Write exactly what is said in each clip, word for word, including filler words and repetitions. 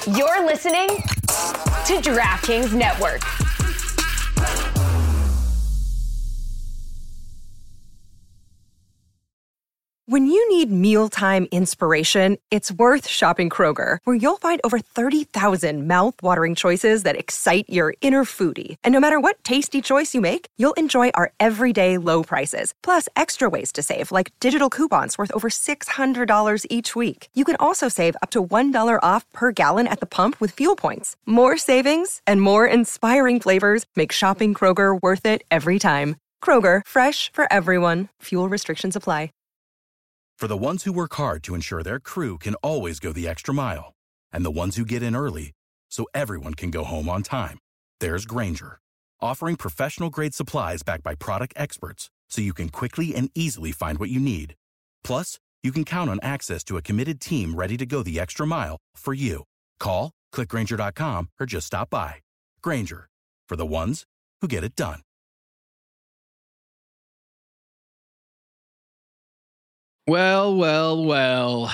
You're listening to DraftKings Network. When you need mealtime inspiration, it's worth shopping Kroger, where you'll find over thirty thousand mouth-watering choices that excite your inner foodie. And no matter what tasty choice you make, you'll enjoy our everyday low prices, plus extra ways to save, like digital coupons worth over six hundred dollars each week. You can also save up to one dollar off per gallon at the pump with fuel points. More savings and more inspiring flavors make shopping Kroger worth it every time. Kroger, fresh for everyone. Fuel restrictions apply. For the ones who work hard to ensure their crew can always go the extra mile, and the ones who get in early so everyone can go home on time, there's Grainger, offering professional-grade supplies backed by product experts so you can quickly and easily find what you need. Plus, you can count on access to a committed team ready to go the extra mile for you. Call, click Grainger dot com, or just stop by. Grainger, for the ones who get it done. Well, well, well.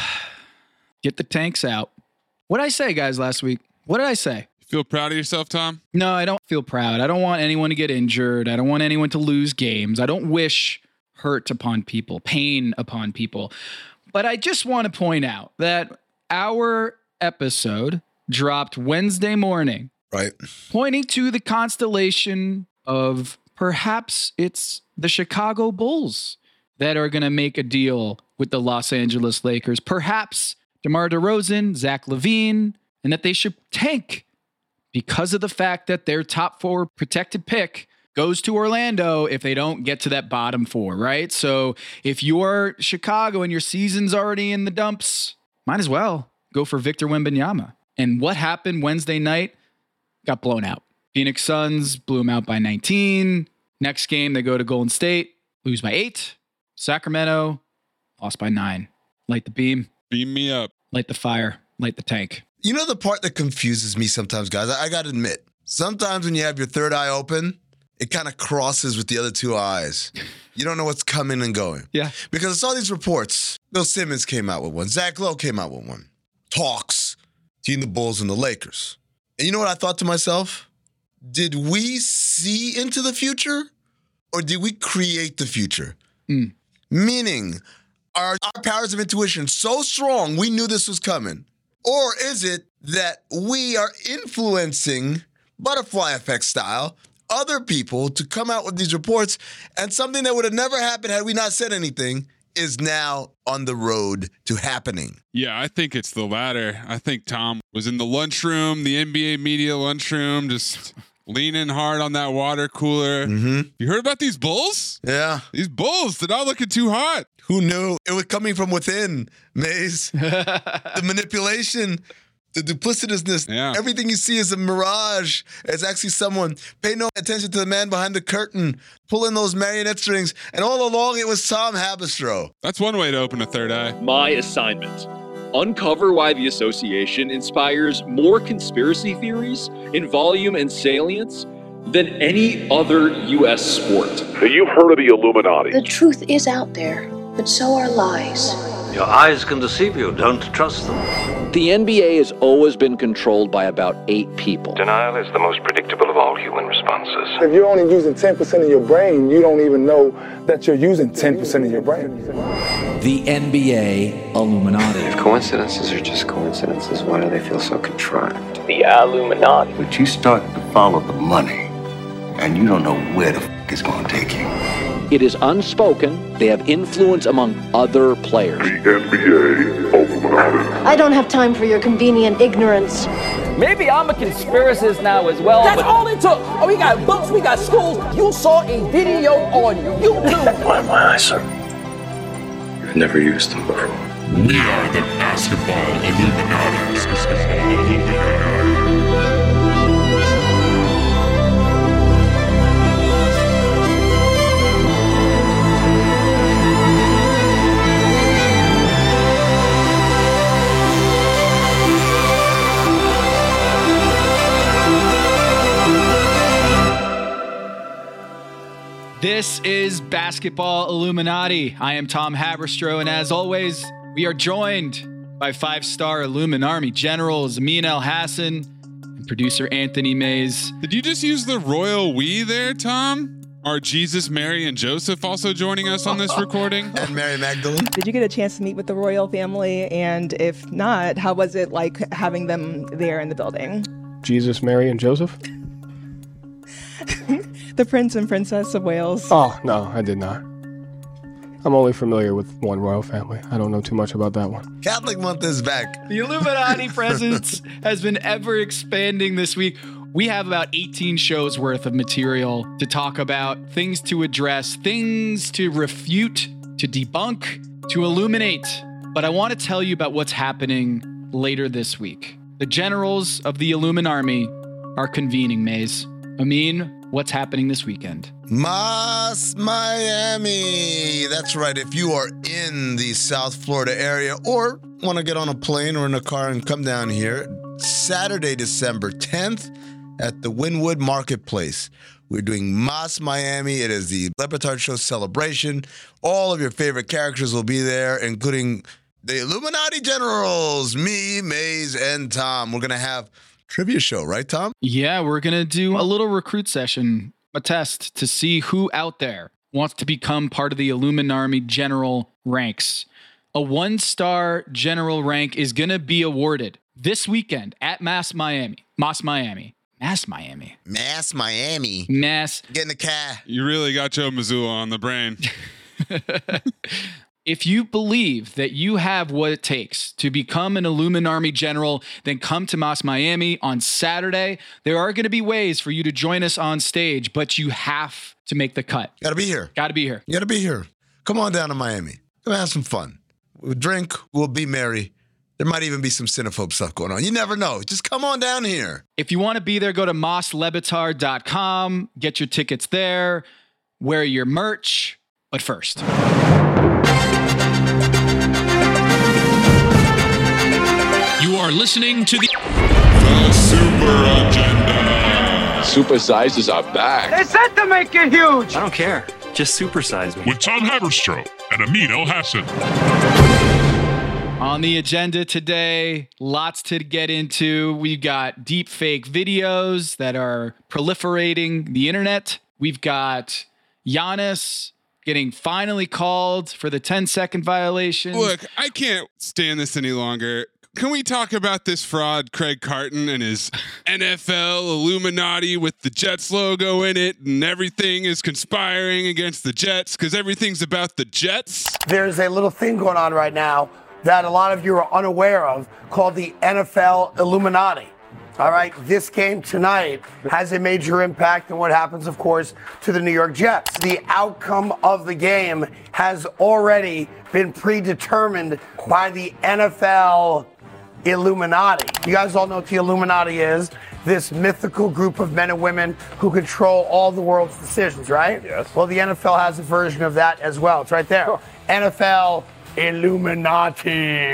Get the tanks out. What did I say, guys, last week? What did I say? You feel proud of yourself, Tom? No, I don't feel proud. I don't want anyone to get injured. I don't want anyone to lose games. I don't wish hurt upon people, pain upon people. But I just want to point out that our episode dropped Wednesday morning. Right. Pointing to the constellation of perhaps it's the Chicago Bulls that are going to make a deal with the Los Angeles Lakers. Perhaps DeMar DeRozan, Zach LaVine, and that they should tank because of the fact that their top four protected pick goes to Orlando if they don't get to that bottom four, right? So if you're Chicago and your season's already in the dumps, might as well go for Victor Wembanyama. And what happened Wednesday night? Got blown out. Phoenix Suns blew them out by nineteen. Next game, they go to Golden State, lose by eight. Sacramento, lost by nine. Light the beam. Beam me up. Light the fire. Light the tank. You know the part that confuses me sometimes, guys? I, I got to admit, sometimes when you have your third eye open, it kind of crosses with the other two eyes. You don't know what's coming and going. Yeah. Because I saw these reports. Bill Simmons came out with one. Zach Lowe came out with one. Talks between the Bulls and the Lakers. And you know what I thought to myself? Did we see into the future or did we create the future? Mm. Meaning, are our powers of intuition so strong we knew this was coming? Or is it that we are influencing, butterfly effect style, other people to come out with these reports, and something that would have never happened had we not said anything is now on the road to happening? Yeah, I think it's the latter. I think Tom was in the lunchroom, the N B A media lunchroom, just leaning hard on that water cooler. Mm-hmm. You heard about these Bulls? Yeah. These Bulls, they're not looking too hot. Who knew? It was coming from within, Maze. The manipulation, the duplicitousness. Yeah. Everything you see is a mirage. It's actually someone. Pay no attention to the man behind the curtain, pulling those marionette strings. And all along, it was Tom Haberstroh. That's one way to open a third eye. My assignment. Uncover why the association inspires more conspiracy theories in volume and salience than any other U S sport. So you've heard of the Illuminati. The truth is out there, but so are lies. Your eyes can deceive you. Don't trust them. The N B A has always been controlled by about eight people. Denial is the most predictable of all human responses. If you're only using ten percent of your brain, you don't even know that you're using ten percent of your brain. The N B A Illuminati. If coincidences are just coincidences, why do they feel so contrived? The Illuminati. But you start to follow the money, and you don't know where the f*** it's going to take you. It is unspoken. They have influence among other players. The N B A Illuminati. I don't have time for your convenient ignorance. Maybe I'm a conspiracist now as well. That's all it took. Oh, we got books, we got schools. You saw a video on YouTube. Why am I eyes, sir? You've never used them before. We are the Basketball Illuminati. Illuminati. This is Basketball Illuminati. I am Tom Haberstroh, and as always, we are joined by five-star Illuminati generals Amin El Hassan and producer Anthony Mays. Did you just use the royal we there, Tom? Are Jesus, Mary, and Joseph also joining us on this recording? And Mary Magdalene? Did you get a chance to meet with the royal family? And if not, how was it like having them there in the building? Jesus, Mary, and Joseph? The Prince and Princess of Wales. Oh, no, I did not. I'm only familiar with one royal family. I don't know too much about that one. Catholic month is back. The Illuminati presence has been ever expanding this week. We have about eighteen shows worth of material to talk about, things to address, things to refute, to debunk, to illuminate. But I want to tell you about what's happening later this week. The generals of the Illuminati are convening, Maze. Amin, what's happening this weekend? Mas Miami. That's right. If you are in the South Florida area or want to get on a plane or in a car and come down here, Saturday, December tenth at the Wynwood Marketplace. We're doing Mas Miami. It is the Le Batard Show celebration. All of your favorite characters will be there, including the Illuminati generals, me, Maze, and Tom. We're going to have trivia show, right, Tom? Yeah, we're going to do a little recruit session, a test to see who out there wants to become part of the Illuminati general ranks. A one-star general rank is going to be awarded this weekend at Mas Miami. Mas Miami. Mass Miami. Mass Miami. Mass. Get in the car. You really got Joe Mazzulla on the brain. If you believe that you have what it takes to become an Illuminati general, then come to Mas Miami on Saturday. There are going to be ways for you to join us on stage, but you have to make the cut. Got to be here. Got to be here. You got to be here. Come on down to Miami. Come have some fun. We'll drink. We'll be merry. There might even be some cinephobe stuff going on. You never know. Just come on down here. If you want to be there, go to mas le batard dot com. Get your tickets there. Wear your merch. But first, you are listening to the, the Super Agenda. Supersizes are back. They said to make it huge. I don't care. Just supersize me. With Tom Haberstroh and Amin El Hassan. On the agenda today, lots to get into. We've got deep fake videos that are proliferating the internet. We've got Giannis getting finally called for the ten second violation. Look, I can't stand this any longer. Can we talk about this fraud, Craig Carton, and his N F L Illuminati with the Jets logo in it, and everything is conspiring against the Jets because everything's about the Jets? There's a little thing going on right now that a lot of you are unaware of called the N F L Illuminati. All right, this game tonight has a major impact on what happens, of course, to the New York Jets. The outcome of the game has already been predetermined by the N F L Illuminati. You guys all know what the Illuminati is. This mythical group of men and women who control all the world's decisions, right? Yes. Well, the N F L has a version of that as well. It's right there. Sure. N F L Illuminati.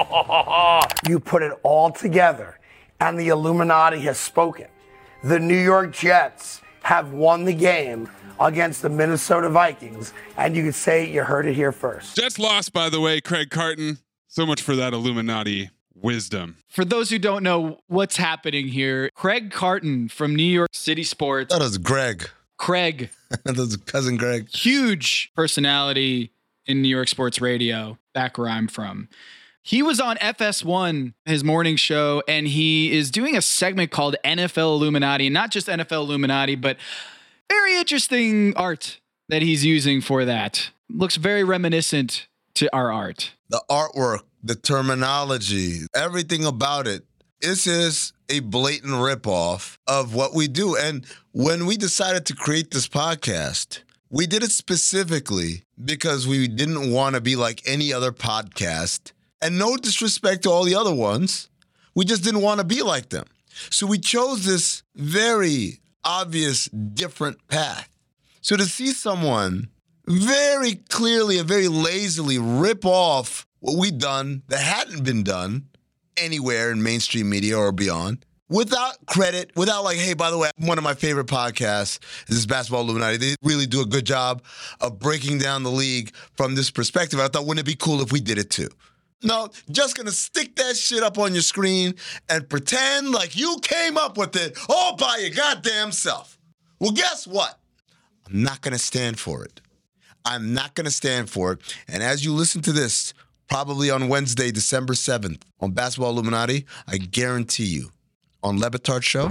You put it all together, and the Illuminati has spoken. The New York Jets have won the game against the Minnesota Vikings, and you could say you heard it here first. Jets lost, by the way, Craig Carton. So much for that Illuminati wisdom. For those who don't know what's happening here, Craig Carton from New York City Sports. That was Greg. Craig. That was cousin Greg. Huge personality in New York sports radio, back where I'm from. He was on F S one, his morning show, and he is doing a segment called N F L Illuminati, and not just N F L Illuminati, but very interesting art that he's using for that. Looks very reminiscent to our art. The artwork, the terminology, everything about it. This is a blatant ripoff of what we do. And when we decided to create this podcast, we did it specifically because we didn't want to be like any other podcast. And no disrespect to all the other ones. We just didn't want to be like them. So we chose this very obvious, different path. So to see someone very clearly and very lazily rip off what we've done that hadn't been done anywhere in mainstream media or beyond, without credit, without like, hey, by the way, one of my favorite podcasts is this Basketball Illuminati. They really do a good job of breaking down the league from this perspective. I thought, wouldn't it be cool if we did it too? No, just gonna stick that shit up on your screen and pretend like you came up with it all by your goddamn self. Well, guess what? I'm not gonna stand for it. I'm not gonna stand for it. And as you listen to this, probably on Wednesday, December seventh, on Basketball Illuminati, I guarantee you, on Le Batard Show,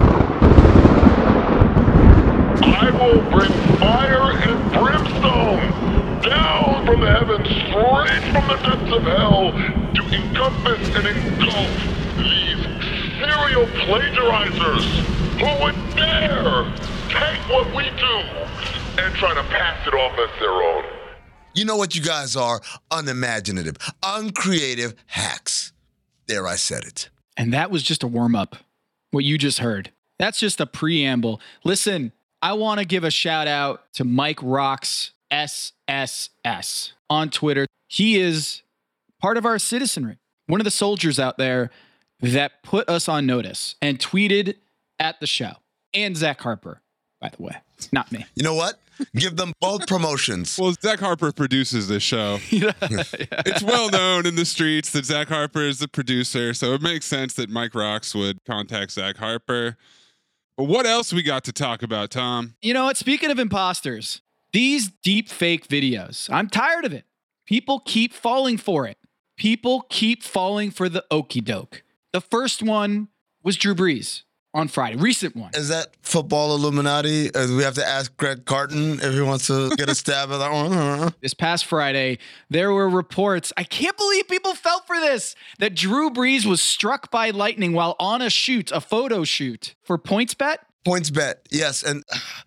I will bring fire and brimstone down from the heavens, straight from the depths of hell, to encompass and engulf these serial plagiarizers who would dare take what we do and try to pass it off as their own. You know what you guys are? Unimaginative, uncreative hacks. There, I said it. And that was just a warm-up, what you just heard. That's just a preamble. Listen, I want to give a shout out to Mike Rocks S S S on Twitter. He is part of our citizenry, one of the soldiers out there that put us on notice and tweeted at the show. And Zach Harper, by the way, not me. You know what? Give them both promotions. Well, Zach Harper produces this show. yeah. It's well known in the streets that Zach Harper is the producer, so it makes sense that Mike Rocks would contact Zach Harper. But what else we got to talk about, Tom? You know what? Speaking of imposters, these deep fake videos, I'm tired of it. People keep falling for it. People keep falling for the okie doke. The first one was Drew Brees on Friday, recent one. Is that Football Illuminati? Uh, we have to ask Greg Carton if he wants to get a stab at that one. This past Friday, there were reports, I can't believe people fell for this, that Drew Brees was struck by lightning while on a shoot, a photo shoot for PointsBet. PointsBet, yes. And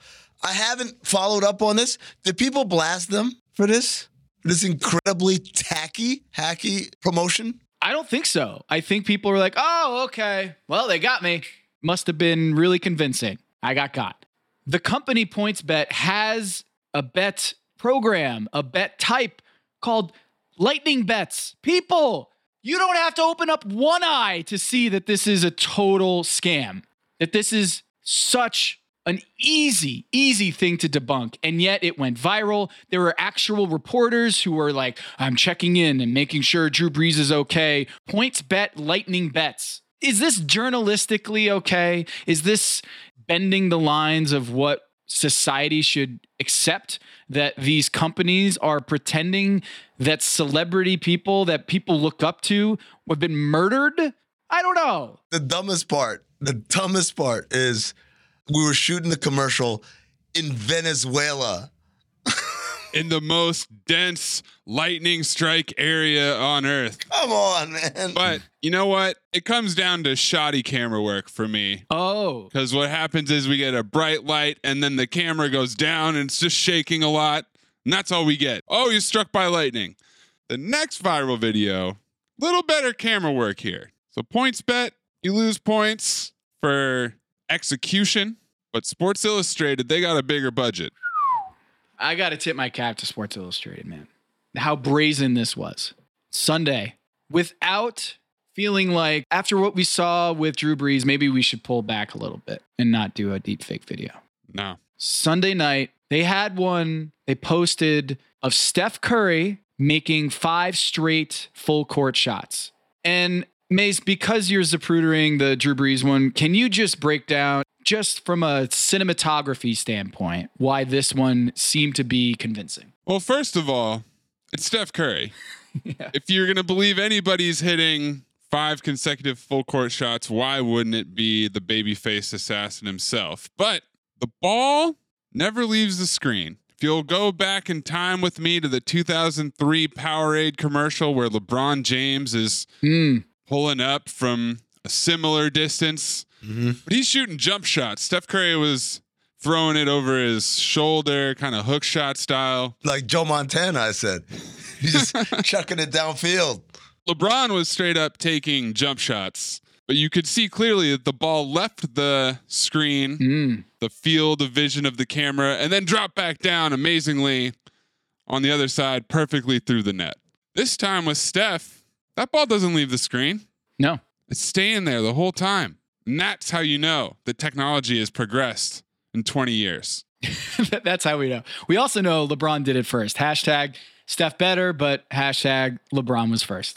I haven't followed up on this. Did people blast them for this? This incredibly tacky, hacky promotion? I don't think so. I think people were like, oh, okay. Well, they got me. Must have been really convincing. I got got. The company PointsBet has a bet program, a bet type called Lightning Bets. People, you don't have to open up one eye to see that this is a total scam, that this is such an easy, easy thing to debunk. And yet it went viral. There were actual reporters who were like, I'm checking in and making sure Drew Brees is okay. PointsBet Lightning Bets. Is this journalistically okay? Is this bending the lines of what society should accept, that these companies are pretending that celebrity people that people look up to have been murdered? I don't know. The dumbest part, the dumbest part is we were shooting the commercial in Venezuela. In the most dense lightning strike area on Earth. Come on, man. But you know what? It comes down to shoddy camera work for me. Oh. Because what happens is we get a bright light and then the camera goes down and it's just shaking a lot. And that's all we get. Oh, you're struck by lightning. The next viral video, little better camera work here. So PointsBet, you lose points for execution. But Sports Illustrated, they got a bigger budget. I got to tip my cap to Sports Illustrated, man. How brazen this was. Sunday, without feeling like after what we saw with Drew Brees, maybe we should pull back a little bit and not do a deep fake video. No. Sunday night, they had one they posted of Steph Curry making five straight full court shots. And Mace, because you're zaprudering the Drew Brees one, can you just break down, just from a cinematography standpoint, why this one seemed to be convincing? Well, first of all, it's Steph Curry. Yeah. If you're going to believe anybody's hitting five consecutive full court shots, why wouldn't it be the babyface assassin himself? But the ball never leaves the screen. If you'll go back in time with me to the two thousand three Powerade commercial where LeBron James is mm. pulling up from a similar distance, mm-hmm. but he's shooting jump shots. Steph Curry was throwing it over his shoulder, kind of hook shot style. Like Joe Montana, I said. He's just chucking it downfield. LeBron was straight up taking jump shots, but you could see clearly that the ball left the screen, mm. the field of vision of the camera, and then dropped back down amazingly on the other side, perfectly through the net. This time with Steph, that ball doesn't leave the screen. No. It's staying there the whole time. And that's how you know that technology has progressed in twenty years. That's how we know. We also know LeBron did it first. Hashtag Steph better, but hashtag LeBron was first.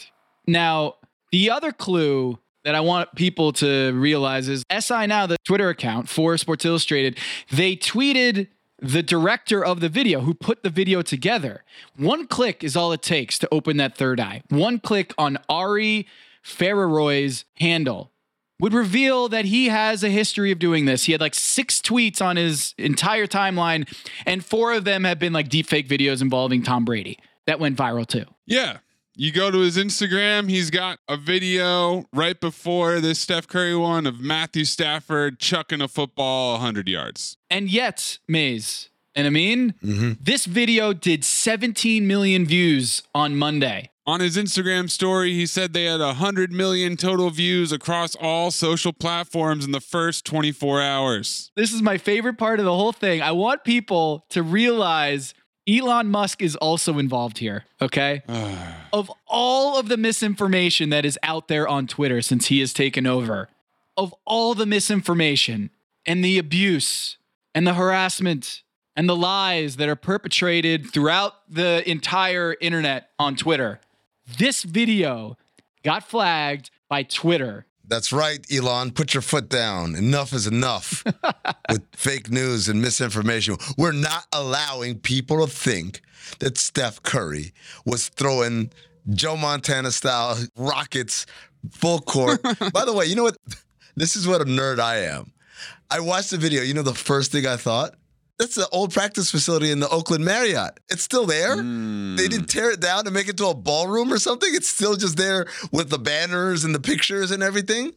Now, the other clue that I want people to realize is S I Now, the Twitter account for Sports Illustrated, they tweeted the director of the video who put the video together. One click is all it takes to open that third eye. One click on Ari Fararoy's handle would reveal that he has a history of doing this. He had like six tweets on his entire timeline, and four of them have been like deepfake videos involving Tom Brady that went viral too. Yeah. You go to his Instagram, he's got a video right before this Steph Curry one of Matthew Stafford chucking a football one hundred yards. And yet, Maze and Amin, mm-hmm. this video did seventeen million views on Monday. On his Instagram story, he said they had one hundred million total views across all social platforms in the first twenty-four hours. This is my favorite part of the whole thing. I want people to realize Elon Musk is also involved here, okay? Of all of the misinformation that is out there on Twitter since he has taken over, of all the misinformation and the abuse and the harassment and the lies that are perpetrated throughout the entire internet on Twitter, this video got flagged by Twitter. That's right, Elon. Put your foot down. Enough is enough with fake news and misinformation. We're not allowing people to think that Steph Curry was throwing Joe Montana-style rockets full court. By the way, you know what? This is what a nerd I am. I watched the video. You know the first thing I thought? That's the old practice facility in the Oakland Marriott. It's still there. Mm. They didn't tear it down to make it to a ballroom or something. It's still just there with the banners and the pictures and everything.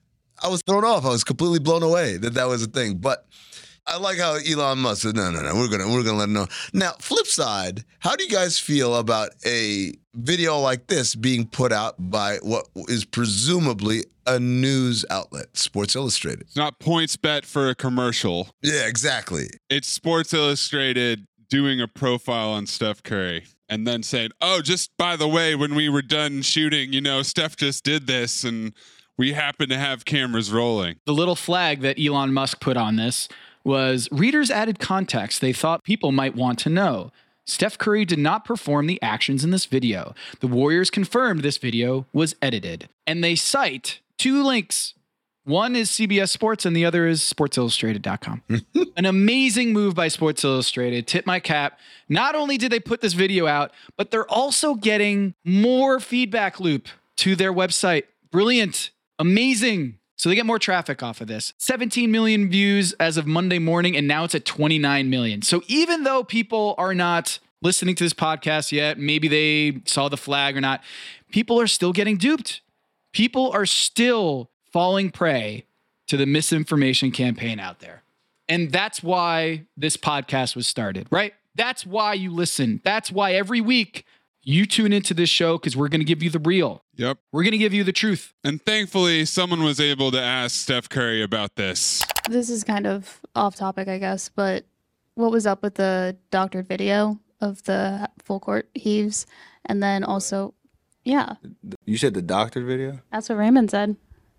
I was thrown off. I was completely blown away that that was a thing. But I like how Elon Musk said, no, no, no, we're gonna we're gonna let him know. Now, flip side, how do you guys feel about a video like this being put out by what is presumably a news outlet, Sports Illustrated? It's not PointsBet for a commercial. Yeah, exactly. It's Sports Illustrated doing a profile on Steph Curry and then saying, oh, just by the way, when we were done shooting, you know, Steph just did this and we happen to have cameras rolling. The little flag that Elon Musk put on this was readers added context they thought people might want to know. Steph Curry did not perform the actions in this video. The Warriors confirmed this video was edited. And they cite two links. One is C B S Sports and the other is sports illustrated dot com. An amazing move by Sports Illustrated. Tip my cap. Not only did they put this video out, but they're also getting more feedback loop to their website. Brilliant. Amazing. So they get more traffic off of this. seventeen million views as of Monday morning, and now it's at twenty-nine million. So even though people are not listening to this podcast yet, maybe they saw the flag or not, people are still getting duped. People are still falling prey to the misinformation campaign out there. And that's why this podcast was started, right? That's why you listen. That's why every week you tune into this show, because we're going to give you the real. Yep. We're going to give you the truth. And thankfully, someone was able to ask Steph Curry about this. This is kind of off topic, I guess, but what was up with the doctored video of the full court heaves? And then also, yeah. You said the doctored video? That's what Raymond said.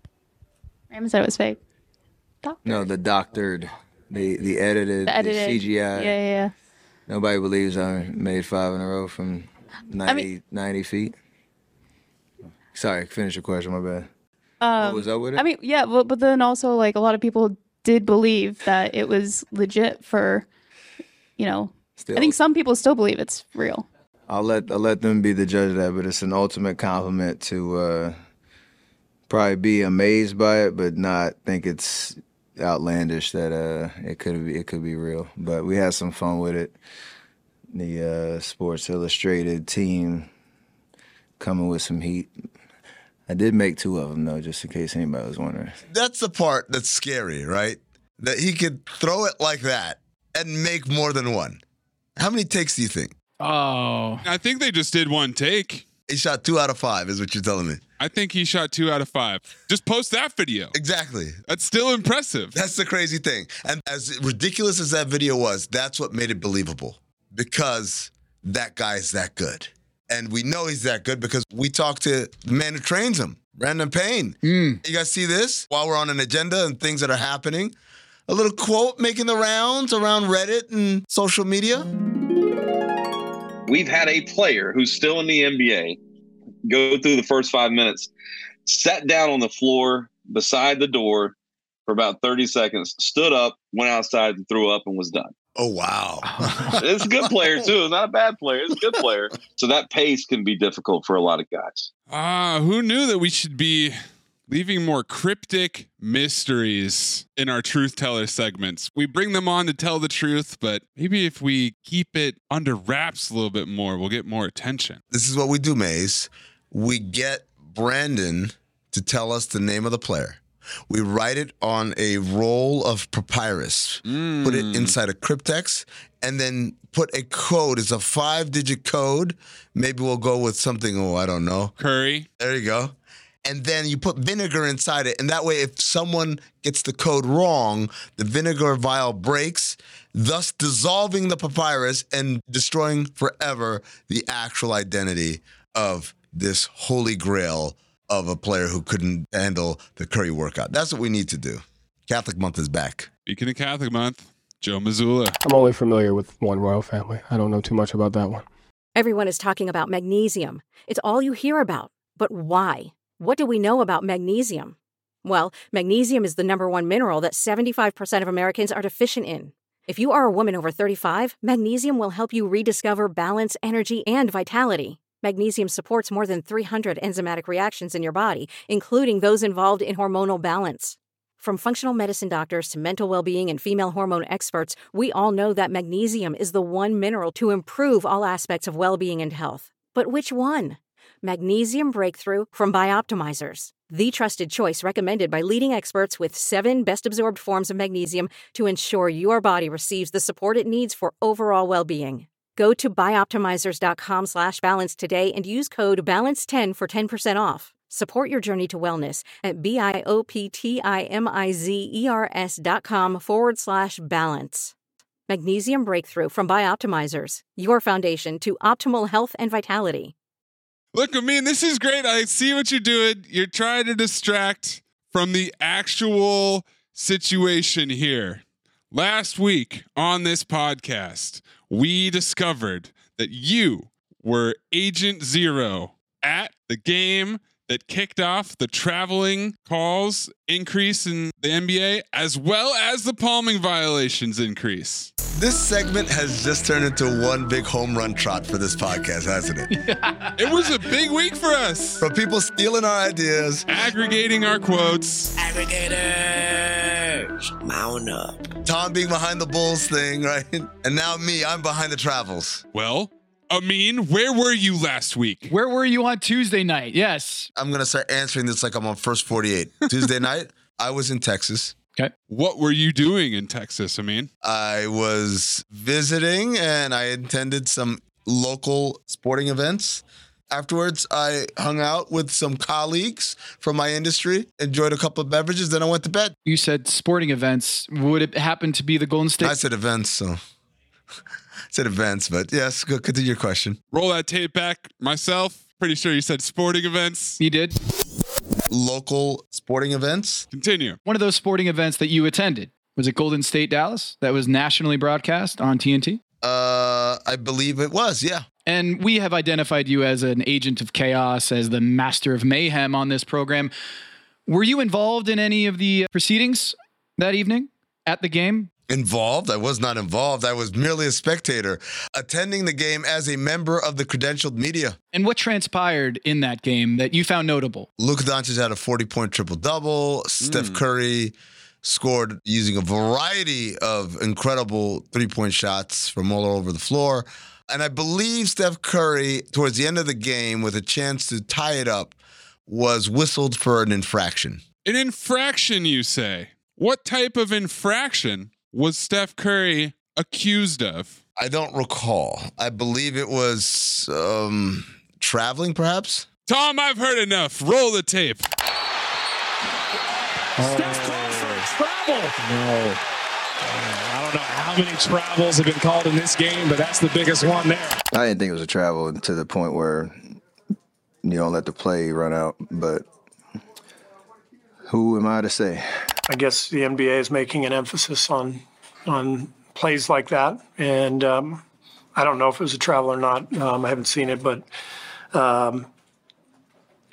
Raymond said it was fake. Doctored. No, the doctored, the, the edited, the edited, the C G I. Yeah, yeah, yeah. Nobody believes I made five in a row from ninety, I mean, ninety feet. Sorry, finish your question, my bad. Um, what was up with it? I mean, yeah, but, but then also, like, a lot of people did believe that it was legit for, you know, still, I think some people still believe it's real. I'll let I'll let them be the judge of that, but it's an ultimate compliment to uh, probably be amazed by it, but not think it's outlandish that uh, it could be it could be real. But we had some fun with it. The uh, Sports Illustrated team coming with some heat. I did make two of them, though, just in case anybody was wondering. That's the part that's scary, right? That he could throw it like that and make more than one. How many takes do you think? Oh. I think they just did one take. He shot two out of five, is what you're telling me. I think he shot two out of five. Just post that video. Exactly. That's still impressive. That's the crazy thing. And as ridiculous as that video was, that's what made it believable. Because that guy's that good. And we know he's that good because we talked to the man who trains him, Brandon Payne. Mm. You guys see this? While we're on an agenda and things that are happening, a little quote making the rounds around Reddit and social media. We've had a player who's still in the N B A go through the first five minutes, sat down on the floor beside the door for about thirty seconds, stood up, went outside and threw up and was done. Oh, wow. It's a good player, too. It's not a bad player. It's a good player. So that pace can be difficult for a lot of guys. Ah, uh, who knew that we should be leaving more cryptic mysteries in our truth teller segments? We bring them on to tell the truth, but maybe if we keep it under wraps a little bit more, we'll get more attention. This is what we do, Maze. We get Brandon to tell us the name of the player. We write it on a roll of papyrus, mm. put it inside a cryptex, and then put a code. It's a five-digit code. Maybe we'll go with something, oh, I don't know. Curry. There you go. And then you put vinegar inside it. And that way, if someone gets the code wrong, the vinegar vial breaks, thus dissolving the papyrus and destroying forever the actual identity of this holy grail of a player who couldn't handle the Curry workout. That's what we need to do. Catholic Month is back. Speaking of Catholic Month, Joe Mazzulla. I'm only familiar with one royal family. I don't know too much about that one. Everyone is talking about magnesium. It's all you hear about. But why? What do we know about magnesium? Well, magnesium is the number one mineral that seventy-five percent of Americans are deficient in. If you are a woman over thirty-five, magnesium will help you rediscover balance, energy, and vitality. Magnesium supports more than three hundred enzymatic reactions in your body, including those involved in hormonal balance. From functional medicine doctors to mental well-being and female hormone experts, we all know that magnesium is the one mineral to improve all aspects of well-being and health. But which one? Magnesium Breakthrough from Bioptimizers, the trusted choice recommended by leading experts with seven best-absorbed forms of magnesium to ensure your body receives the support it needs for overall well-being. Go to bioptimizers.com slash balance today and use code balance ten for ten percent off. Support your journey to wellness at B-I-O-P-T-I-M-I-Z-E-R-S dot com forward slash balance. Magnesium Breakthrough from Bioptimizers, your foundation to optimal health and vitality. Look, I mean, this is great. I see what you're doing. You're trying to distract from the actual situation here. Last week on this podcast, we discovered that you were Agent Zero at the game that kicked off the traveling calls increase in the N B A, as well as the palming violations increase. This segment has just turned into one big home run trot for this podcast, hasn't it? It was a big week for us. From people stealing our ideas, aggregating our quotes. Aggregators, mount up. Tom being behind the Bulls thing, right? And now me, I'm behind the travels. Well, Amin, where were you last week? Where were you on Tuesday night? Yes. I'm going to start answering this like I'm on First forty-eight. Tuesday night, I was in Texas. Okay. What were you doing in Texas, Amin? I was visiting and I attended some local sporting events. Afterwards, I hung out with some colleagues from my industry, enjoyed a couple of beverages, then I went to bed. You said sporting events. Would it happen to be the Golden State? I said events, so... I said events, but yes, go continue your question. Roll that tape back. Myself, pretty sure you said sporting events. You did. Local sporting events. Continue. One of those sporting events that you attended. Was it Golden State Dallas that was nationally broadcast on T N T? Uh, I believe it was, yeah. And we have identified you as an agent of chaos, as the master of mayhem on this program. Were you involved in any of the proceedings that evening at the game? Involved? I was not involved. I was merely a spectator, attending the game as a member of the credentialed media. And what transpired in that game that you found notable? Luka Doncic had a forty-point triple-double. Steph mm. Curry scored using a variety of incredible three-point shots from all over the floor. And I believe Steph Curry, towards the end of the game, with a chance to tie it up, was whistled for an infraction. An infraction, you say? What type of infraction was Steph Curry accused of? I don't recall. I believe it was um, traveling, perhaps? Tom, I've heard enough. Roll the tape. Oh. Steph called for travel. No. I don't know how many travels have been called in this game, but that's the biggest one there. I didn't think it was a travel to the point where you don't let the play run out, but who am I to say? I guess the N B A is making an emphasis on on plays like that, and um, I don't know if it was a travel or not. Um, I haven't seen it, but um,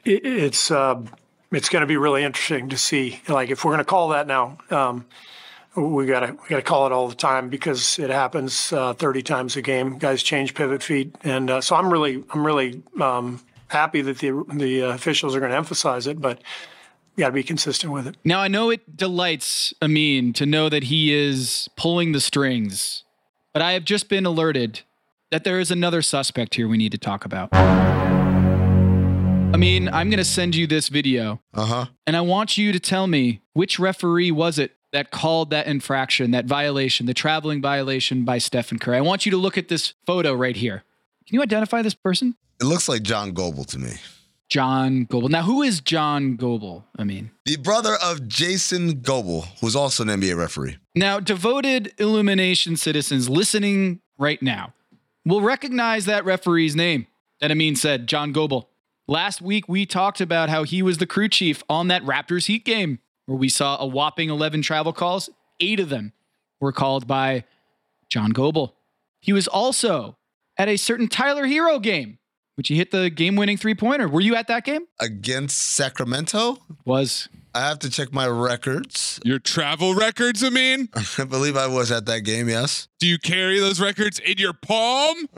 it, it's uh, it's going to be really interesting to see. Like, if we're going to call that now, um, we got to we got to call it all the time because it happens uh, thirty times a game. Guys change pivot feet, and uh, so I'm really I'm really um, happy that the the uh, officials are going to emphasize it, but you got to be consistent with it. Now, I know it delights Amin to know that he is pulling the strings, but I have just been alerted that there is another suspect here we need to talk about. Amin, I'm going to send you this video. Uh-huh. And I want you to tell me which referee was it that called that infraction, that violation, the traveling violation by Stephen Curry. I want you to look at this photo right here. Can you identify this person? It looks like John Goble to me. John Goble. Now, who is John Goble? I mean, the brother of Jason Goble, who's also an N B A referee. Now, devoted Illumination citizens listening right now will recognize that referee's name that Amin said, John Goble. Last week, we talked about how he was the crew chief on that Raptors Heat game, where we saw a whopping eleven travel calls. Eight of them were called by John Goble. He was also at a certain Tyler Hero game, which he hit the game-winning three-pointer. Were you at that game? Against Sacramento? Was. I have to check my records. Your travel records, I mean? I believe I was at that game, yes. Do you carry those records in your palm?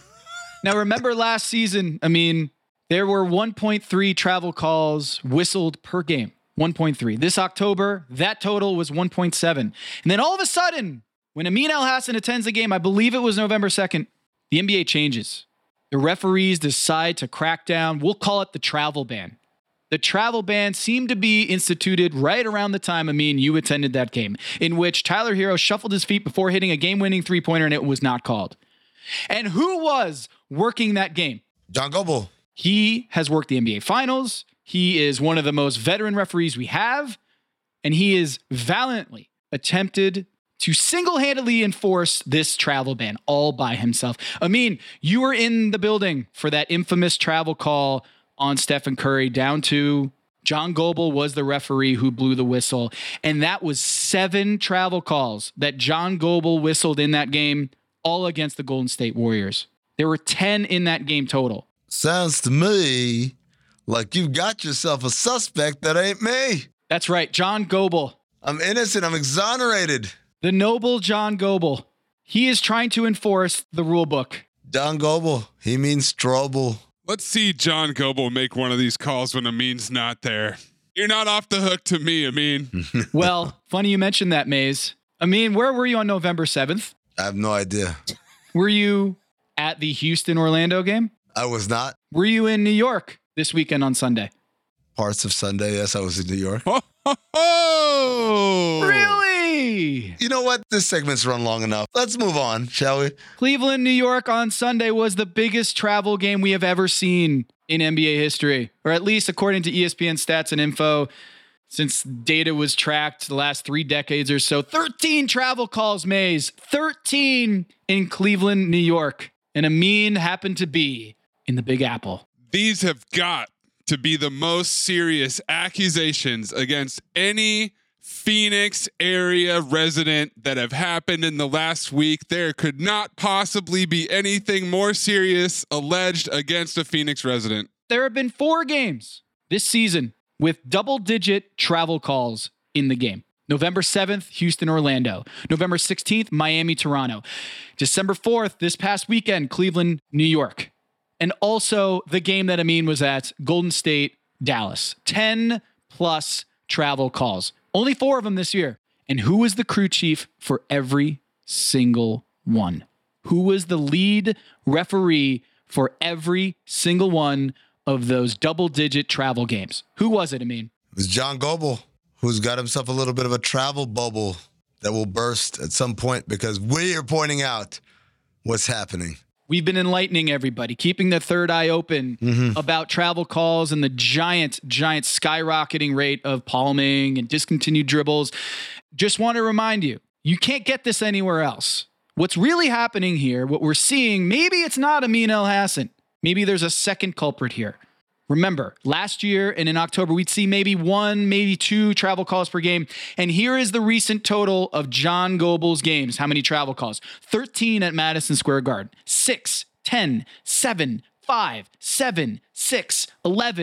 Now, remember last season, I mean, there were one point three travel calls whistled per game. one point three. This October, that total was one point seven. And then all of a sudden, when Amin Elhassan attends the game, I believe it was November second, the N B A changes. The referees decide to crack down. We'll call it the travel ban. The travel ban seemed to be instituted right around the time, Amin, you attended that game, in which Tyler Hero shuffled his feet before hitting a game-winning three-pointer, and it was not called. And who was working that game? John Goble. He has worked the N B A Finals. He is one of the most veteran referees we have, and he is valiantly attempted to single-handedly enforce this travel ban all by himself. Amin, you were in the building for that infamous travel call on Stephen Curry down to John Goble was the referee who blew the whistle. And that was seven travel calls that John Goble whistled in that game, all against the Golden State Warriors. There were ten in that game total. Sounds to me like you've got yourself a suspect that ain't me. That's right, John Goble. I'm innocent. I'm exonerated. The noble John Goble. He is trying to enforce the rule book. John Goble. He means Strobel. Let's see John Goble make one of these calls when Amin's not there. You're not off the hook to me, Amin. Well, funny you mentioned that, Maze. Amin, where were you on November seventh? I have no idea. Were you at the Houston-Orlando game? I was not. Were you in New York this weekend on Sunday? Parts of Sunday, yes, I was in New York. Oh, oh, oh. Really? You know what? This segment's run long enough. Let's move on, shall we? Cleveland, New York on Sunday was the biggest travel game we have ever seen in N B A history, or at least according to E S P N stats and info, since data was tracked the last three decades or so. thirteen travel calls, Maze. thirteen in Cleveland, New York. And Amin happened to be in the Big Apple. These have got to be the most serious accusations against any Phoenix area resident that have happened in the last week. There could not possibly be anything more serious alleged against a Phoenix resident. There have been four games this season with double-digit travel calls in the game. November seventh, Houston, Orlando. November sixteenth, Miami, Toronto. December fourth, this past weekend, Cleveland, New York. And also the game that Amin was at, Golden State, Dallas. ten plus travel calls. Only four of them this year. And who was the crew chief for every single one? Who was the lead referee for every single one of those double-digit travel games? Who was it, Amin? It was John Goble, who's got himself a little bit of a travel bubble that will burst at some point because we are pointing out what's happening. We've been enlightening everybody, keeping the third eye open mm-hmm. about travel calls and the giant, giant skyrocketing rate of palming and discontinued dribbles. Just want to remind you, you can't get this anywhere else. What's really happening here, what we're seeing, maybe it's not Amin Elhassan. Maybe there's a second culprit here. Remember, last year and in October, we'd see maybe one, maybe two travel calls per game. And here is the recent total of John Goble's games. How many travel calls? thirteen at Madison Square Garden. six, ten, seven, five, seven, six, eleven,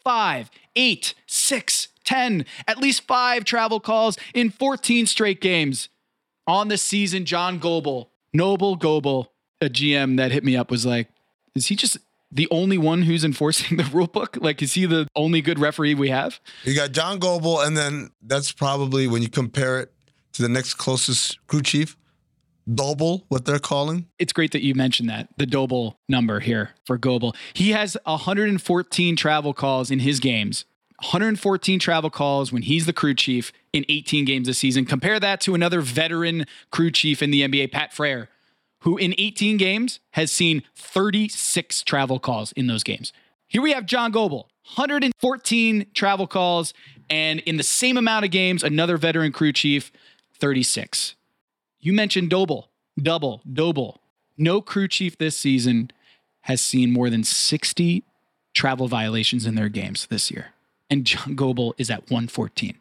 five, eight, six, ten, at least five travel calls in fourteen straight games. On the season, John Goebel, Noble Goebel, a G M that hit me up, was like, is he just the only one who's enforcing the rule book? Like, is he the only good referee we have? You got John Goebel, and then that's probably, when you compare it to the next closest crew chief, Doble, what they're calling. It's great that you mentioned that, the Doble number here for Goebel. He has one hundred fourteen travel calls in his games. one hundred fourteen travel calls when he's the crew chief in eighteen games this season. Compare that to another veteran crew chief in the N B A, Pat Frayer, who in eighteen games has seen thirty-six travel calls in those games. Here we have John Goebel, one hundred fourteen travel calls, and in the same amount of games, another veteran crew chief, thirty-six. You mentioned Doble, double, Doble. No crew chief this season has seen more than sixty travel violations in their games this year. And John Goebel is at one fourteen.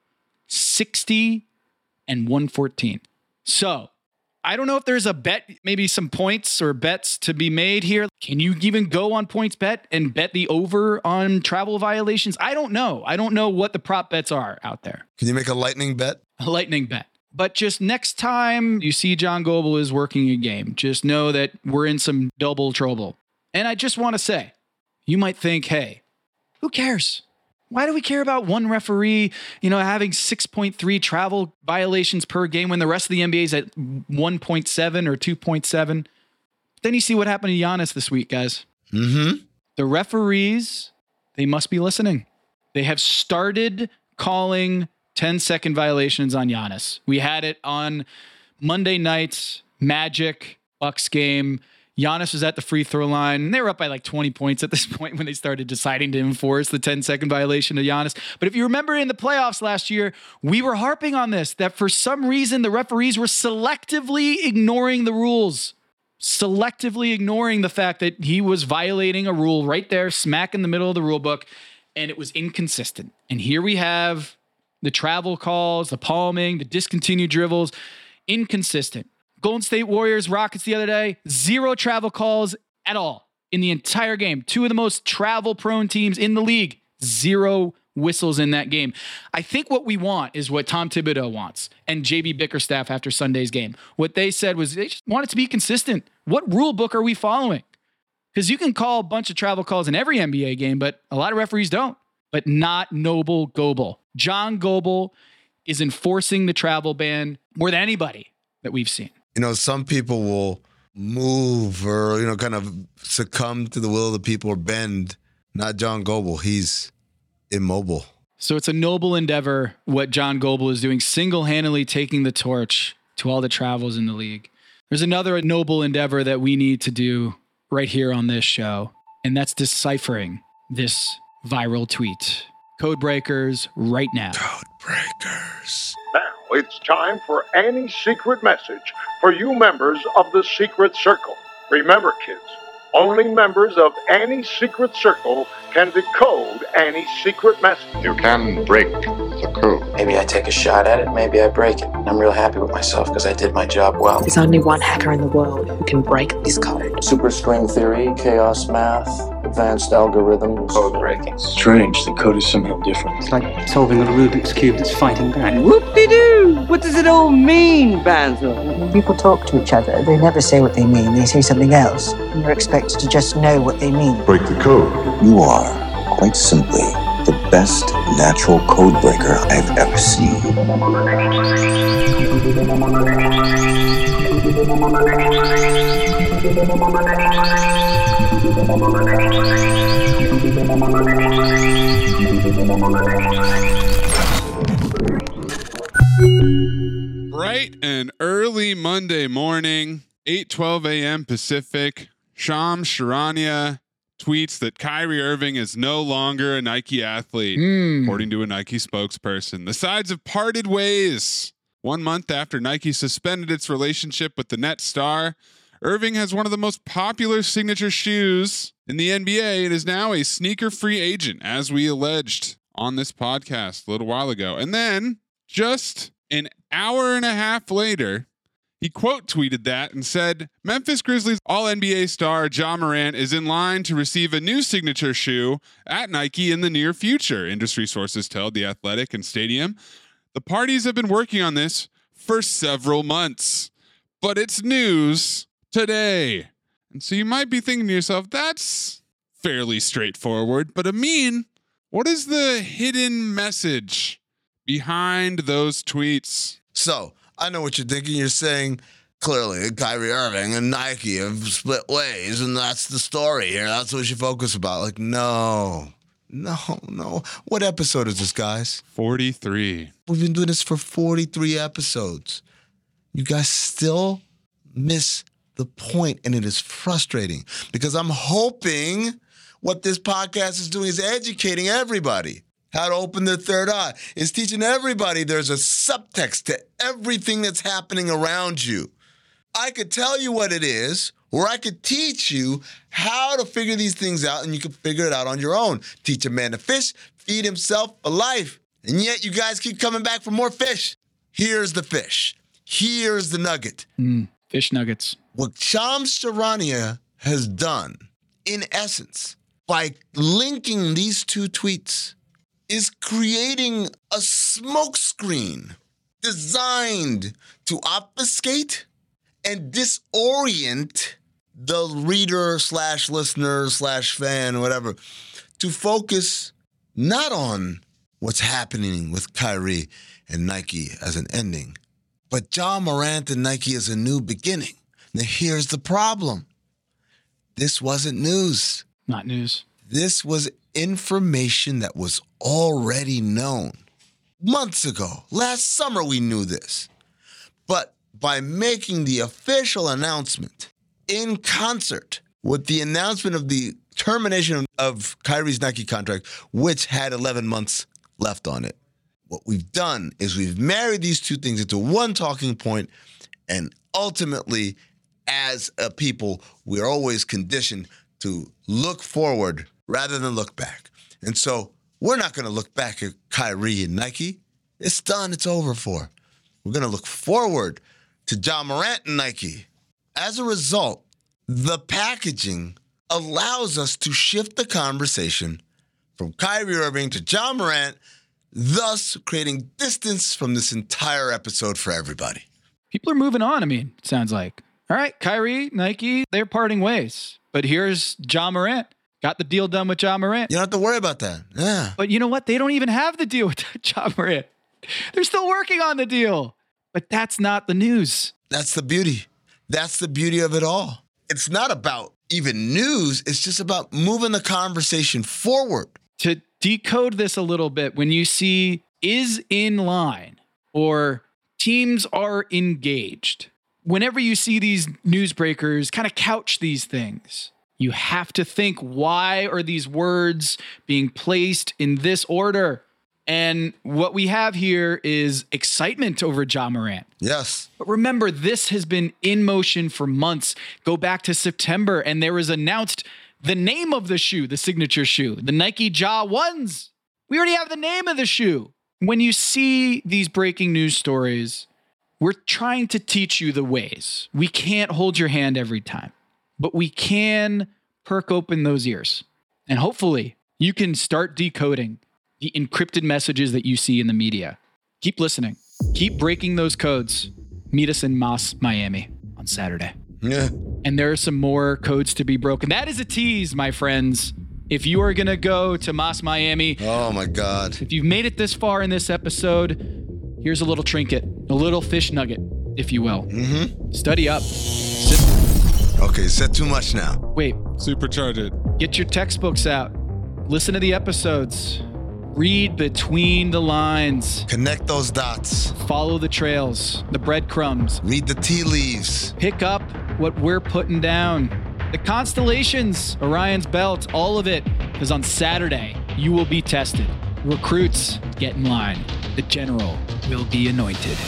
sixty and one fourteen. So, I don't know if there's a bet, maybe some points or bets to be made here. Can you even go on points bet and bet the over on travel violations? I don't know. I don't know what the prop bets are out there. Can you make a lightning bet? A lightning bet. But just next time you see John Goebel is working a game, just know that we're in some double trouble. And I just want to say, you might think, hey, who cares? Why do we care about one referee, you know, having six point three travel violations per game when the rest of the N B A is at one point seven or two point seven? Then you see what happened to Giannis this week, guys. Mm-hmm. The referees, they must be listening. They have started calling ten-second violations on Giannis. We had it on Monday night's Magic Bucks game. Giannis was at the free throw line. They were up by like twenty points at this point when they started deciding to enforce the ten-second violation of Giannis. But if you remember in the playoffs last year, we were harping on this, that for some reason the referees were selectively ignoring the rules. Selectively ignoring the fact that he was violating a rule right there, smack in the middle of the rule book, and it was inconsistent. And here we have the travel calls, the palming, the discontinued dribbles, inconsistent. Golden State Warriors, Rockets the other day, zero travel calls at all in the entire game. Two of the most travel-prone teams in the league, zero whistles in that game. I think what we want is what Tom Thibodeau wants and J B Bickerstaff after Sunday's game. What they said was they just want it to be consistent. What rule book are we following? Because you can call a bunch of travel calls in every N B A game, but a lot of referees don't. But not Noble Goebel. John Goebel is enforcing the travel ban more than anybody that we've seen. You know, some people will move or, you know, kind of succumb to the will of the people or bend. Not John Goebel. He's immobile. So it's a noble endeavor what John Goebel is doing, single-handedly taking the torch to all the travels in the league. There's another noble endeavor that we need to do right here on this show, and that's deciphering this viral tweet. Code breakers right now. Code breakers. Now it's time for Annie's secret message for you members of the Secret Circle. Remember, kids, only members of Annie's Secret Circle can decode Annie's secret message. You can break the code. Maybe I take a shot at it, maybe I break it. I'm real happy with myself because I did my job well. There's only one hacker in the world who can break this code. Super string theory, chaos math, advanced algorithms, code breaking. Strange, the code is somehow different. It's like solving a Rubik's Cube that's fighting back. Whoop-de-doo! What does it all mean, Basil? When people talk to each other, they never say what they mean. They say something else. And you're expected to just know what they mean. Break the code. You are, quite simply, the best natural code breaker I've ever seen. Bright and early Monday morning, eight twelve a.m. Pacific, Shams Charania tweets that Kyrie Irving is no longer a Nike athlete, mm. according to a Nike spokesperson. The sides have parted ways. One month after Nike suspended its relationship with the Nets star, Irving has one of the most popular signature shoes in the N B A and is now a sneaker-free agent, as we alleged on this podcast a little while ago. And then, just an hour and a half later, He quote tweeted that and said, Memphis Grizzlies All-N B A star Ja Morant is in line to receive a new signature shoe at Nike in the near future, industry sources tell The Athletic and Stadium. The parties have been working on this for several months, but it's news today. And so you might be thinking to yourself, that's fairly straightforward, but Amin, what is the hidden message behind those tweets? So, I know what you're thinking. You're saying, clearly, Kyrie Irving and Nike have split ways, and that's the story here. That's what you focus about. Like, no, no, no. What episode is this, guys? forty-three. We've been doing this for forty-three episodes. You guys still miss the point, and it is frustrating because I'm hoping what this podcast is doing is educating everybody. How to open their third eye. It's teaching everybody there's a subtext to everything that's happening around you. I could tell you what it is, or I could teach you how to figure these things out, and you can figure it out on your own. Teach a man to fish, feed himself a life. And yet you guys keep coming back for more fish. Here's the fish. Here's the nugget. Mm, fish nuggets. What Shams Charania has done, in essence, by linking these two tweets, is creating a smokescreen designed to obfuscate and disorient the reader slash listener slash fan, whatever, to focus not on what's happening with Kyrie and Nike as an ending, but Ja Morant and Nike as a new beginning. Now, here's the problem. This wasn't news. Not news. This was information that was already known. Months ago, last summer, we knew this. But by making the official announcement in concert with the announcement of the termination of Kyrie's Nike contract, which had eleven months left on it, what we've done is we've married these two things into one talking point, and ultimately, as a people, we're always conditioned to look forward rather than look back. And so we're not going to look back at Kyrie and Nike. It's done. It's over for. We're going to look forward to Ja Morant and Nike. As a result, the packaging allows us to shift the conversation from Kyrie Irving to Ja Morant, thus creating distance from this entire episode for everybody. People are moving on, I mean, it sounds like. All right, Kyrie, Nike, they're parting ways. But here's Ja Morant. Got the deal done with Ja Morant. You don't have to worry about that. Yeah. But you know what? They don't even have the deal with Ja Morant. They're still working on the deal. But that's not the news. That's the beauty. That's the beauty of it all. It's not about even news. It's just about moving the conversation forward. To decode this a little bit, when you see is in line or teams are engaged, whenever you see these newsbreakers kind of couch these things, you have to think, why are these words being placed in this order? And what we have here is excitement over Ja Morant. Yes. But remember, this has been in motion for months. Go back to September, and there was announced the name of the shoe, the signature shoe, the Nike Ja ones. We already have the name of the shoe. When you see these breaking news stories, we're trying to teach you the ways. We can't hold your hand every time, but we can perk open those ears. And hopefully you can start decoding the encrypted messages that you see in the media. Keep listening. Keep breaking those codes. Meet us in Moss, Miami on Saturday. Yeah. And there are some more codes to be broken. That is a tease, my friends. If you are going to go to Moss, Miami. Oh, my God. If you've made it this far in this episode, here's a little trinket, a little fish nugget, if you will. Mm-hmm. Study up. Sit. Okay, said too much now. Wait. Supercharge it. Get your textbooks out. Listen to the episodes. Read between the lines. Connect those dots. Follow the trails, the breadcrumbs. Read the tea leaves. Pick up what we're putting down. The constellations, Orion's belt, all of it, because on Saturday, you will be tested. Recruits, get in line. The general will be anointed.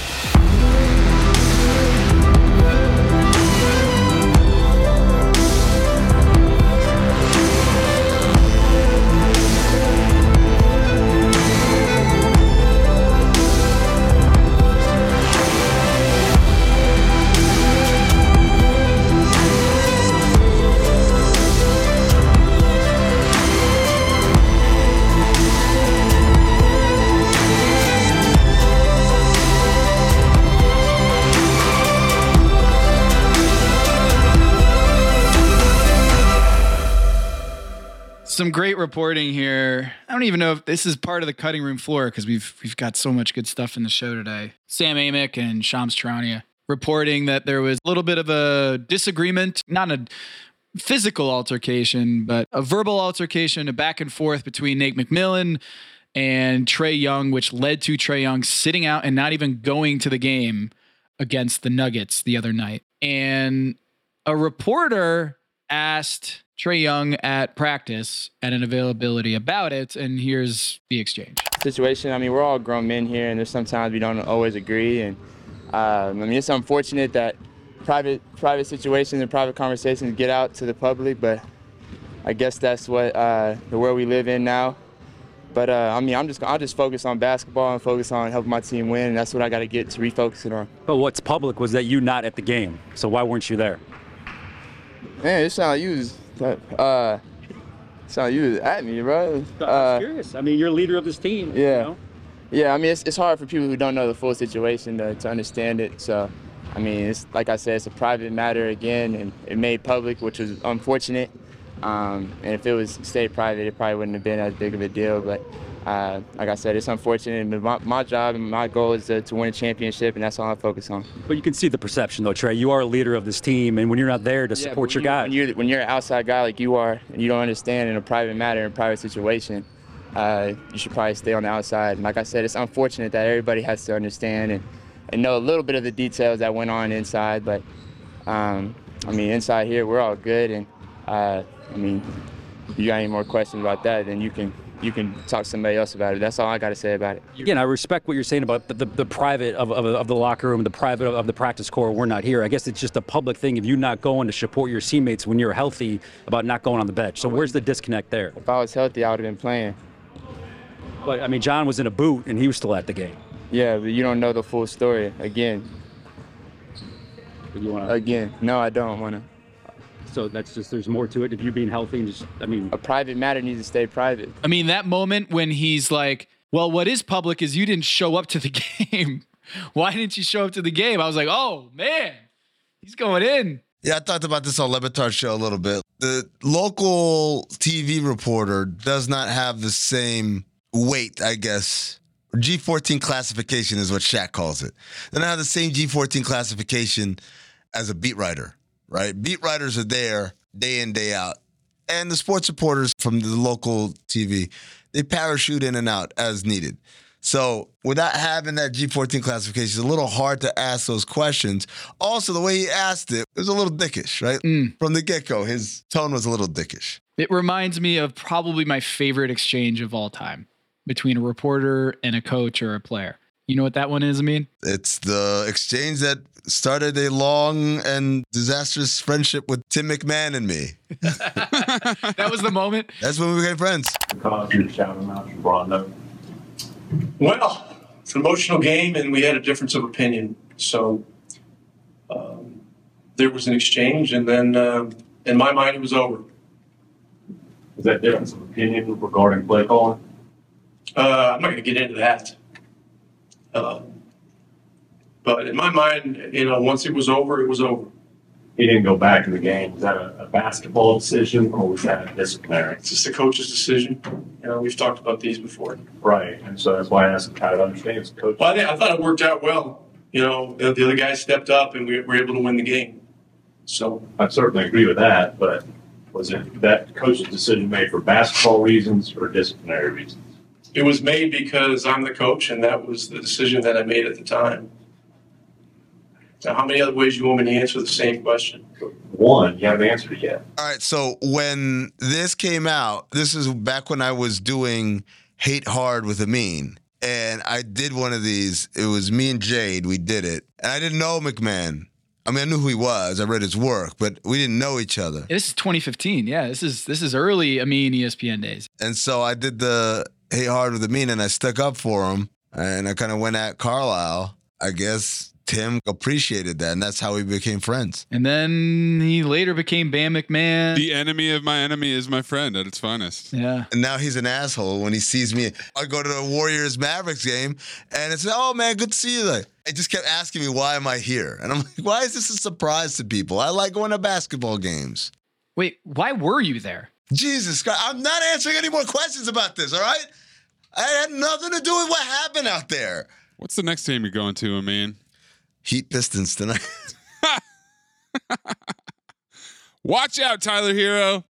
some great reporting here. I don't even know if this is part of the cutting room floor because we've we've got so much good stuff in the show today. Sam Amick and Shams Charania reporting that there was a little bit of a disagreement, not a physical altercation, but a verbal altercation, a back and forth between Nate McMillan and Trae Young, which led to Trae Young sitting out and not even going to the game against the Nuggets the other night. And a reporter asked Trae Young at practice at an availability about it, and here's the exchange. Situation, I mean, we're all grown men here, and there's sometimes we don't always agree, and um, I mean, it's unfortunate that private private situations and private conversations get out to the public, but I guess that's what uh, the world we live in now. But uh, I mean, I'm just I'll just focus on basketball and focus on helping my team win, and that's what I got to get to refocusing on. But what's public was that you not at the game, so why weren't you there? Man, it sounded like you was uh, sound like you was at me, bro. Uh, I'm curious. I mean, you're leader of this team. Yeah, you know? yeah. I mean, it's it's hard for people who don't know the full situation to, to understand it. So, I mean, it's like I said, it's a private matter again, and it made public, which was unfortunate. Um, and if it was stayed private, it probably wouldn't have been as big of a deal. But uh, like I said, it's unfortunate. But my, my job and my goal is to, to win a championship, and that's all I focus on. But you can see the perception, though, Trae. You are a leader of this team, and when you're not there to Yeah, support your you, guy. When you're, when you're an outside guy like you are, and you don't understand in a private matter, in a private situation, uh, you should probably stay on the outside. And like I said, it's unfortunate that everybody has to understand and, and know a little bit of the details that went on inside. But, um, I mean, inside here, we're all good. And, uh, I mean, if you got any more questions about that, then you can you can talk to somebody else about it. That's all I got to say about it. Again, I respect what you're saying about the, the, the private of, of, of the locker room, the private of, of the practice core. We're not here. I guess it's just a public thing of you not going to support your teammates when you're healthy about not going on the bench. So where's the disconnect there? If I was healthy, I would have been playing. But, I mean, John was in a boot, and he was still at the game. Yeah, but you don't know the full story. Again. You wanna... Again. No, I don't want to. So that's just, there's more to it of you being healthy and just, I mean. A private matter needs to stay private. I mean, that moment when he's like, well, what is public is you didn't show up to the game. Why didn't you show up to the game? I was like, oh, man, he's going in. Yeah, I talked about this on Le Batard's show a little bit. The local T V reporter does not have the same weight, I guess. G fourteen classification is what Shaq calls it. They don't have the same G fourteen classification as a beat writer. Right? Beat writers are there day in, day out. And the sports reporters from the local T V, they parachute in and out as needed. So without having that G fourteen classification, it's a little hard to ask those questions. Also, the way he asked it, it was a little dickish, right? Mm. From the get-go, his tone was a little dickish. It reminds me of probably my favorite exchange of all time between a reporter and a coach or a player. You know what that one is, Amin? It's the exchange that started a long and disastrous friendship with Tim McMahon and me. That was the moment? That's when we became friends. Because you're shouting out from Rondo. Well, it's an emotional game, and we had a difference of opinion. So um, there was an exchange, and then uh, in my mind, it was over. Is that difference of opinion regarding play calling? Uh, I'm not going to get into that. Uh, but in my mind, you know, once it was over, it was over. He didn't go back to the game. Was that a, a basketball decision or was that a disciplinary? It's just a coach's decision. You know, we've talked about these before. Right, and so that's why I asked him how to understand it's a coach. Well, I, think, I thought it worked out well. You know, the, the other guys stepped up and we were able to win the game. So I certainly agree with that, but was it that coach's decision made for basketball reasons or disciplinary reasons? It was made because I'm the coach, and that was the decision that I made at the time. Now, how many other ways do you want me to answer the same question? One, you haven't answered it yet. All right, so when this came out, this is back when I was doing Hate Hard with Amin, and I did one of these. It was me and Jade, we did it, and I didn't know McMahon. I mean, I knew who he was. I read his work, but we didn't know each other. This is twenty fifteen. Yeah, this is this is early Amin E S P N days. And so I did the Hate Hard with Amin, and I stuck up for him, and I kind of went at Carlisle. I guess Tim appreciated that, and that's how we became friends. And then he later became Bam McMahon. The enemy of my enemy is my friend at its finest. Yeah. And now he's an asshole when he sees me. I go to the Warriors Mavericks game, and it's, oh, man, good to see you. Like, he just kept asking me, why am I here? And I'm like, why is this a surprise to people? I like going to basketball games. Wait, why were you there? Jesus Christ. I'm not answering any more questions about this, all right? I had nothing to do with what happened out there. What's the next game you're going to, I mean? Heat Pistons tonight. Watch out, Tyler Hero.